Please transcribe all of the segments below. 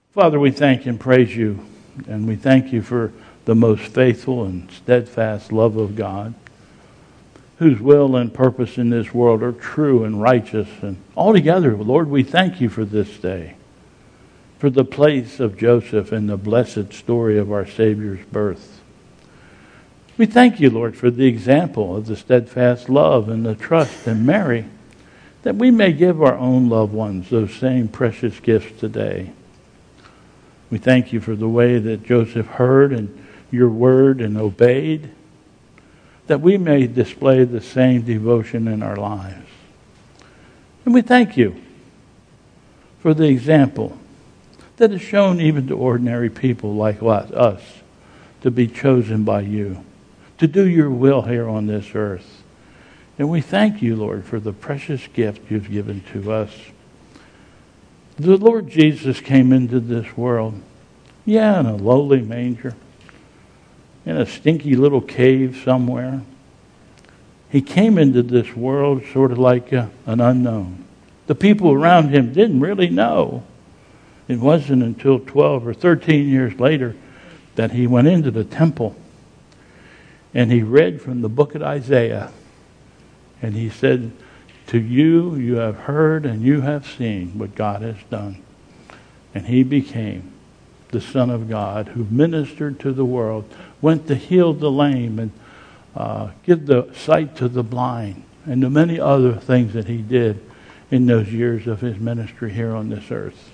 Father, we thank and praise you, and we thank you for the most faithful and steadfast love of God, whose will and purpose in this world are true and righteous. And altogether, Lord, we thank you for this day, for the place of Joseph and the blessed story of our Savior's birth. We thank you, Lord, for the example of the steadfast love and the trust in Mary, that we may give our own loved ones those same precious gifts today. We thank you for the way that Joseph heard and your word and obeyed, that we may display the same devotion in our lives. And we thank you for the example that is shown even to ordinary people like us to be chosen by you, to do your will here on this earth. And we thank you, Lord, for the precious gift you've given to us. The Lord Jesus came into this world, in a lowly manger, in a stinky little cave somewhere. He came into this world sort of like an unknown. The people around him didn't really know. It wasn't until 12 or 13 years later that he went into the temple and he read from the book of Isaiah. And he said, "To you, you have heard and you have seen what God has done." And he became the Son of God who ministered to the world, went to heal the lame and give the sight to the blind, and the many other things that he did in those years of his ministry here on this earth.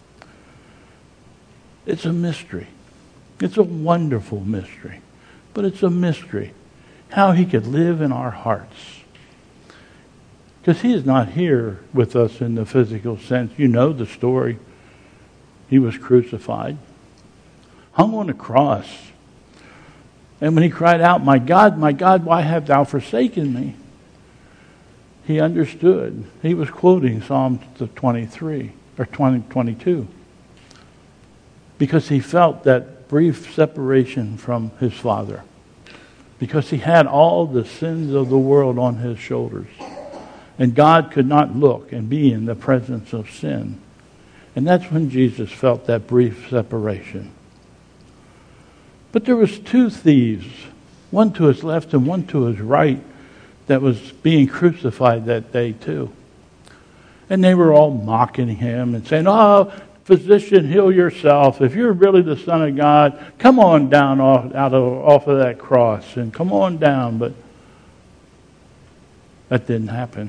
It's a mystery. It's a wonderful mystery. But it's a mystery how he could live in our hearts. Because he is not here with us in the physical sense. You know the story. He was crucified, hung on a cross. And when he cried out, my God, why have thou forsaken me?" He understood. He was quoting Psalm 23 or 22. Because he felt that brief separation from his Father. Because he had all the sins of the world on his shoulders. And God could not look and be in the presence of sin. And that's when Jesus felt that brief separation. But there was two thieves, one to his left and one to his right, that was being crucified that day too. And they were all mocking him and saying, "Oh, physician, heal yourself. If you're really the Son of God, come on down off of that cross and come on down." But that didn't happen.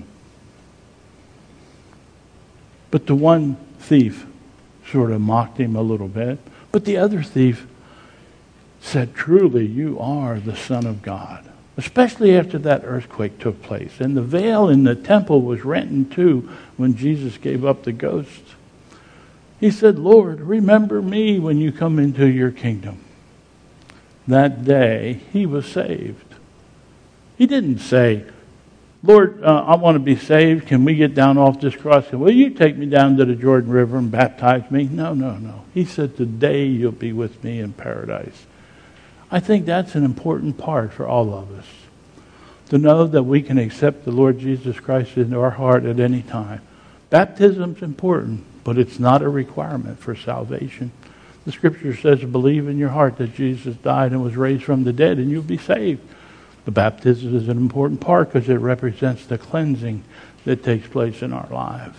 But the one thief sort of mocked him a little bit. But the other thief said, "Truly, you are the Son of God." Especially after that earthquake took place. And the veil in the temple was rent in two when Jesus gave up the ghost. He said, "Lord, remember me when you come into your kingdom." That day, he was saved. He didn't say, "Lord, I want to be saved. Can we get down off this cross? Will you take me down to the Jordan River and baptize me?" No. He said, "Today you'll be with me in paradise." I think that's an important part for all of us. To know that we can accept the Lord Jesus Christ into our heart at any time. Baptism's important, but it's not a requirement for salvation. The Scripture says, believe in your heart that Jesus died and was raised from the dead and you'll be saved. The baptism is an important part because it represents the cleansing that takes place in our lives.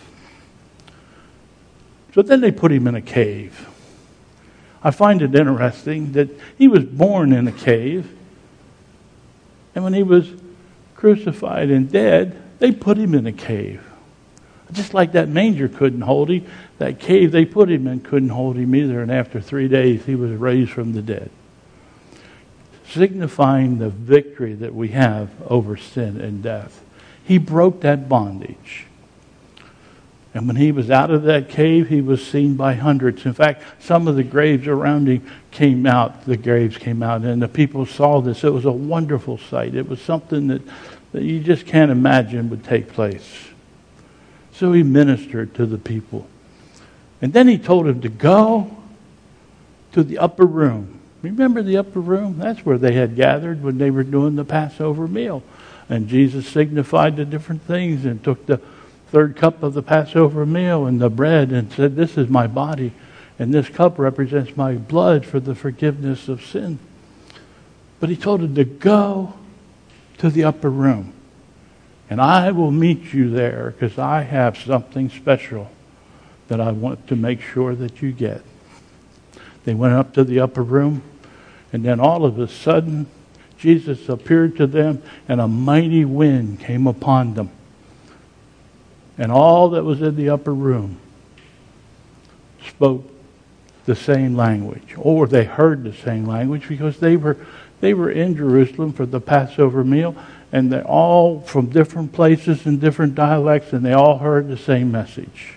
So then they put him in a cave. I find it interesting that he was born in a cave. And when he was crucified and dead, they put him in a cave. Just like that manger couldn't hold him, that cave they put him in couldn't hold him either. And after 3 days, he was raised from the dead. Signifying the victory that we have over sin and death. He broke that bondage. And when he was out of that cave, he was seen by hundreds. In fact, some of the graves around him came out. The graves came out, and the people saw this. It was a wonderful sight. It was something that you just can't imagine would take place. So he ministered to the people. And then he told them to go to the upper room. Remember the upper room? That's where they had gathered when they were doing the Passover meal. And Jesus signified the different things and took the third cup of the Passover meal and the bread and said, "This is my body." and this cup represents my blood for the forgiveness of sin. But he told him to go to the upper room, and I will meet you there because I have something special that I want to make sure that you get. They went up to the upper room, and then all of a sudden, Jesus appeared to them, and a mighty wind came upon them. And all that was in the upper room spoke the same language, or they heard the same language, because they were in Jerusalem for the Passover meal, and they're all from different places and different dialects, and they all heard the same message.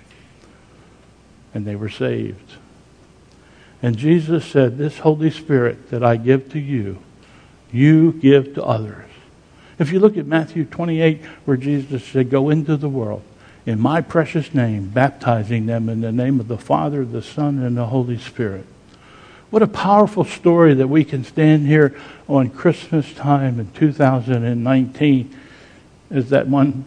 And they were saved. And Jesus said, this Holy Spirit that I give to you, you give to others. If you look at Matthew 28, where Jesus said, go into the world in my precious name, baptizing them in the name of the Father, the Son, and the Holy Spirit. What a powerful story that we can stand here on Christmas time in 2019, as that one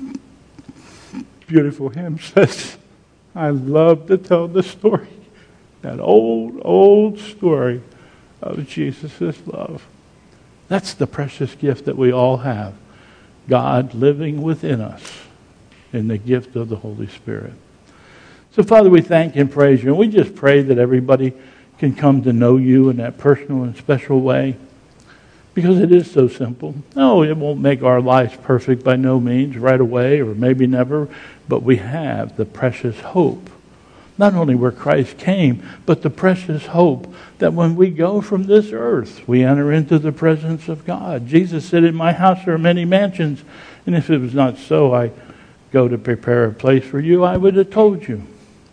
beautiful hymn says, I love to tell the story, that old story of Jesus' love. That's the precious gift that we all have. God living within us in the gift of the Holy Spirit. So, Father, we thank and praise you. And we just pray that everybody can come to know you in that personal and special way. Because it is so simple. No, it won't make our lives perfect by no means right away, or maybe never. But we have the precious hope. Not only where Christ came, but the precious hope that when we go from this earth, we enter into the presence of God. Jesus said, in my house there are many mansions, and if it was not so, I go to prepare a place for you, I would have told you.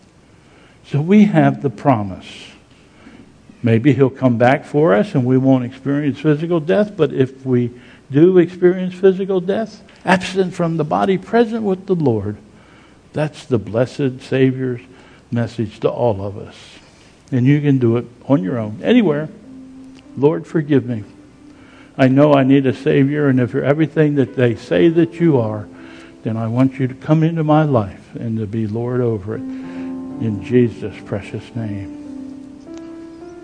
So we have the promise. Maybe he'll come back for us and we won't experience physical death, but if we do experience physical death, absent from the body, present with the Lord, that's the blessed Savior's message to all of us. And you can do it on your own, anywhere. Lord, forgive me. I know I need a Savior, and if you're everything that they say that you are, then I want you to come into my life and to be Lord over it. In Jesus' precious name.